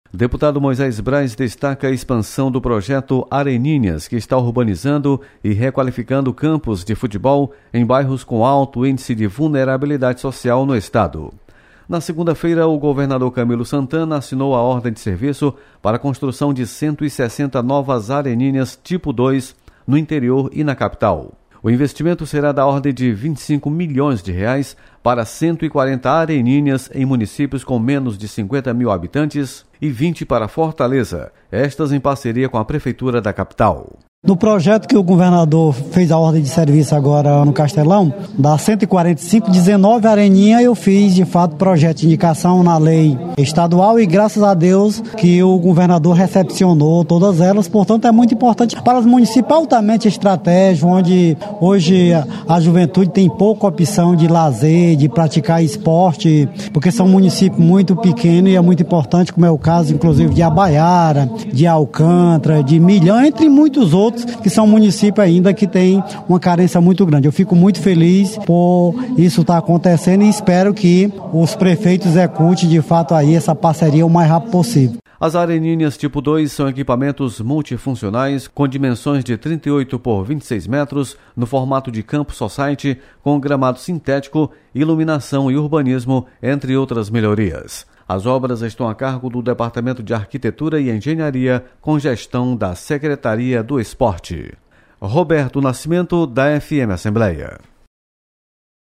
Deputado Moisés Braz destaca a expansão do projeto Areninhas, que está urbanizando e requalificando campos de futebol em bairros com alto índice de vulnerabilidade social no estado. Na segunda-feira, o governador Camilo Santana assinou a ordem de serviço para a construção de 160 novas areninhas tipo 2 no interior e na capital. O investimento será da ordem de R$25 milhões para 140 areninhas em municípios com menos de 50 mil habitantes e 20 para Fortaleza, estas em parceria com a Prefeitura da capital. No projeto que o governador fez a ordem de serviço agora no Castelão, das 145, 19 areninhas, eu fiz de fato projeto de indicação na lei estadual e graças a Deus que o governador recepcionou todas elas, portanto é muito importante para os municípios altamente estratégicos, onde hoje a juventude tem pouca opção de lazer, de praticar esporte, porque são municípios muito pequenos e é muito importante, como é o caso inclusive de Abaiara, de Alcântara, de Milhão, entre muitos outros, que são municípios ainda que têm uma carência muito grande. Eu fico muito feliz por isso estar acontecendo e espero que os prefeitos executem de fato aí essa parceria o mais rápido possível. As areninhas tipo 2 são equipamentos multifuncionais com dimensões de 38 por 26 metros no formato de campo society com gramado sintético, iluminação e urbanismo, entre outras melhorias. As obras estão a cargo do Departamento de Arquitetura e Engenharia, com gestão da Secretaria do Esporte. Roberto Nascimento, da FM Assembleia.